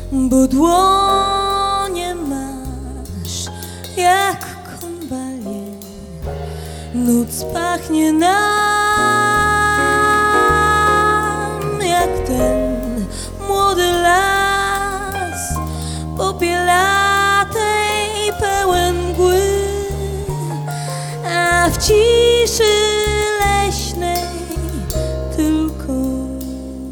bo dłonie masz jak konwalie. Noc pachnie nam jak ten młody las popielatej pełen mgły, a w